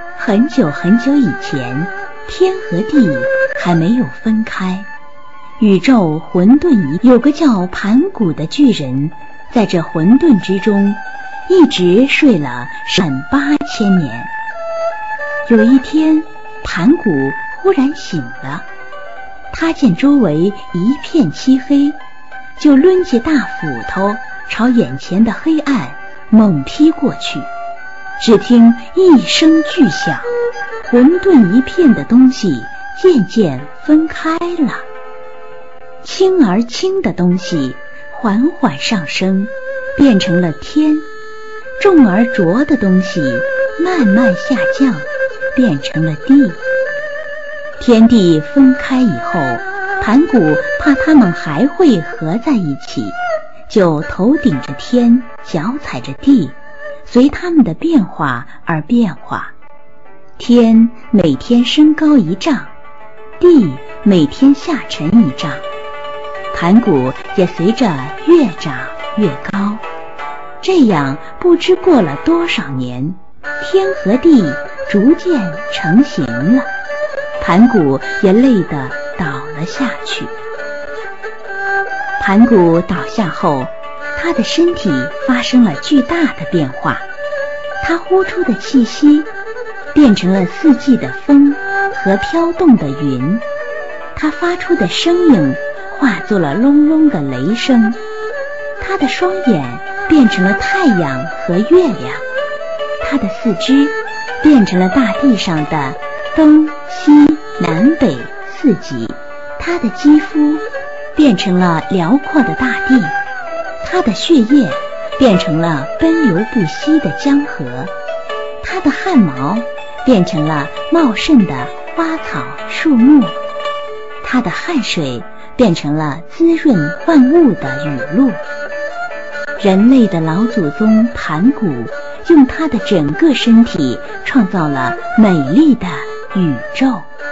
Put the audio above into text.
很久很久以前，天和地还没有分开，宇宙混沌有个叫盘古的巨人，在这混沌之中一直睡了8000年。有一天，盘古忽然醒了，他见周围一片漆黑，就抡起大斧头朝眼前的黑暗猛劈过去。只听一声巨响，混沌一片的东西渐渐分开了，轻而轻的东西缓缓上升，变成了天；重而浊的东西慢慢下降，变成了地。天地分开以后，盘古怕他们还会合在一起，就头顶着天，脚踩着地，随他们的变化而变化。天每天升高1丈，地每天下沉1丈，盘古也随着越长越高。这样不知过了多少年，天和地逐渐成型了，盘古也累得倒了下去。盘古倒下后，他的身体发生了巨大的变化，他呼出的气息变成了4季的风和飘动的云，他发出的声音化作了隆隆的雷声，他的双眼变成了太阳和月亮，他的4肢变成了大地上的东西南北4极，他的肌肤变成了辽阔的大地，他的血液变成了奔流不息的江河，他的汗毛变成了茂盛的花草树木，他的汗水变成了滋润万物的雨露。人类的老祖宗盘古用他的整个身体创造了美丽的宇宙。